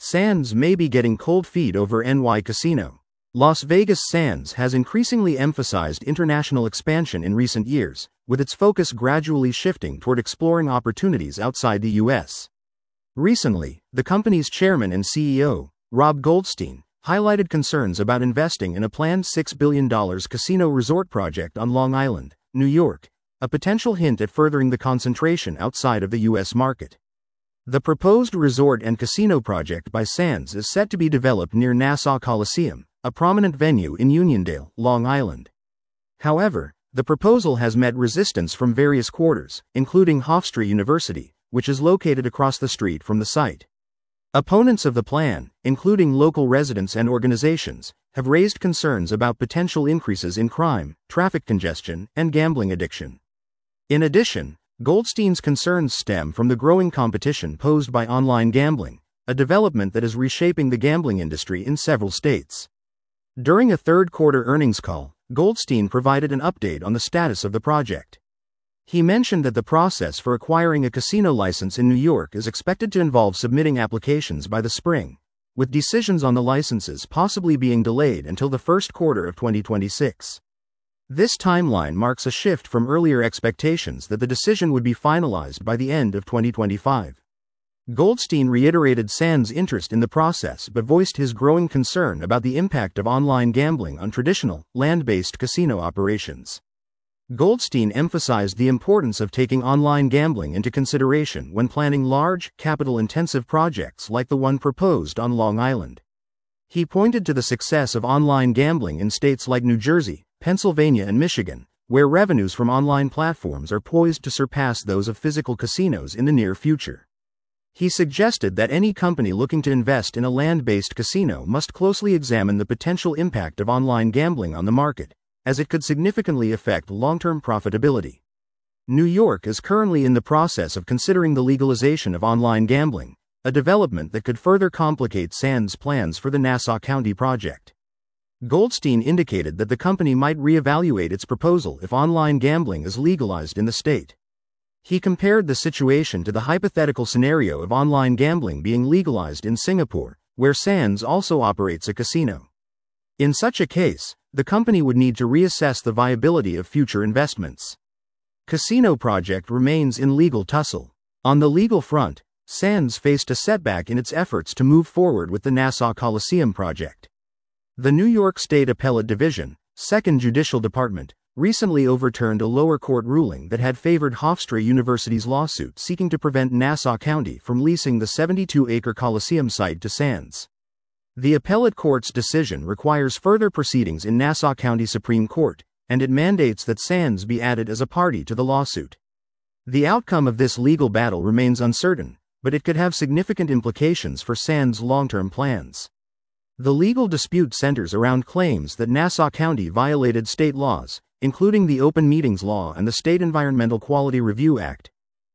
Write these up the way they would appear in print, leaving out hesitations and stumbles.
Sands may be getting cold feet over NY Casino. Las Vegas Sands has increasingly emphasized international expansion in recent years, with its focus gradually shifting toward exploring opportunities outside the U.S. Recently, the company's chairman and CEO, Rob Goldstein, highlighted concerns about investing in a planned $6 billion casino resort project on Long Island, New York, a potential hint at furthering the concentration outside of the U.S. market. The proposed resort and casino project by Sands is set to be developed near Nassau Coliseum, a prominent venue in Uniondale, Long Island. However, the proposal has met resistance from various quarters, including Hofstra University, which is located across the street from the site. Opponents of the plan, including local residents and organizations, have raised concerns about potential increases in crime, traffic congestion, and gambling addiction. In addition, Goldstein's concerns stem from the growing competition posed by online gambling, a development that is reshaping the gambling industry in several states. During a third-quarter earnings call, Goldstein provided an update on the status of the project. He mentioned that the process for acquiring a casino license in New York is expected to involve submitting applications by the spring, with decisions on the licenses possibly being delayed until the first quarter of 2026. This timeline marks a shift from earlier expectations that the decision would be finalized by the end of 2025. Goldstein reiterated Sands' interest in the process but voiced his growing concern about the impact of online gambling on traditional, land-based casino operations. Goldstein emphasized the importance of taking online gambling into consideration when planning large, capital-intensive projects like the one proposed on Long Island. He pointed to the success of online gambling in states like New Jersey, Pennsylvania, and Michigan, where revenues from online platforms are poised to surpass those of physical casinos in the near future. He suggested that any company looking to invest in a land-based casino must closely examine the potential impact of online gambling on the market, as it could significantly affect long-term profitability. New York is currently in the process of considering the legalization of online gambling, a development that could further complicate Sands' plans for the Nassau County project. Goldstein indicated that the company might reevaluate its proposal if online gambling is legalized in the state. He compared the situation to the hypothetical scenario of online gambling being legalized in Singapore, where Sands also operates a casino. In such a case, the company would need to reassess the viability of future investments. Casino project remains in legal tussle. On the legal front, Sands faced a setback in its efforts to move forward with the Nassau Coliseum project. The New York State Appellate Division, Second Judicial Department, recently overturned a lower court ruling that had favored Hofstra University's lawsuit seeking to prevent Nassau County from leasing the 72-acre Coliseum site to Sands. The appellate court's decision requires further proceedings in Nassau County Supreme Court, and it mandates that Sands be added as a party to the lawsuit. The outcome of this legal battle remains uncertain, but it could have significant implications for Sands' long-term plans. The legal dispute centers around claims that Nassau County violated state laws, including the Open Meetings Law and the State Environmental Quality Review Act,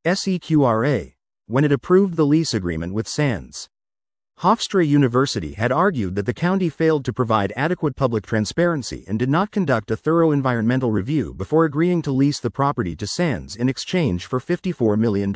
SEQRA, when it approved the lease agreement with Sands. Hofstra University had argued that the county failed to provide adequate public transparency and did not conduct a thorough environmental review before agreeing to lease the property to Sands in exchange for $54 million.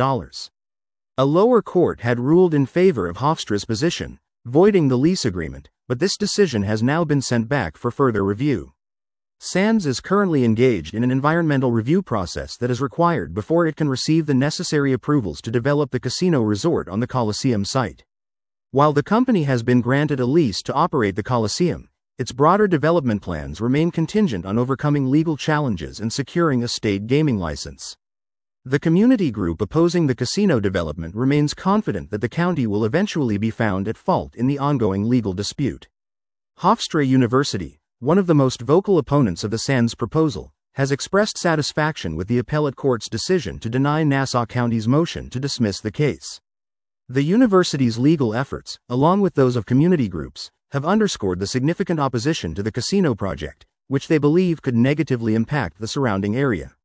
A lower court had ruled in favor of Hofstra's position, voiding the lease agreement, but this decision has now been sent back for further review. Sands is currently engaged in an environmental review process that is required before it can receive the necessary approvals to develop the casino resort on the Coliseum site. While the company has been granted a lease to operate the Coliseum, its broader development plans remain contingent on overcoming legal challenges and securing a state gaming license. The community group opposing the casino development remains confident that the county will eventually be found at fault in the ongoing legal dispute. Hofstra University, one of the most vocal opponents of the Sands proposal, has expressed satisfaction with the appellate court's decision to deny Nassau County's motion to dismiss the case. The university's legal efforts, along with those of community groups, have underscored the significant opposition to the casino project, which they believe could negatively impact the surrounding area.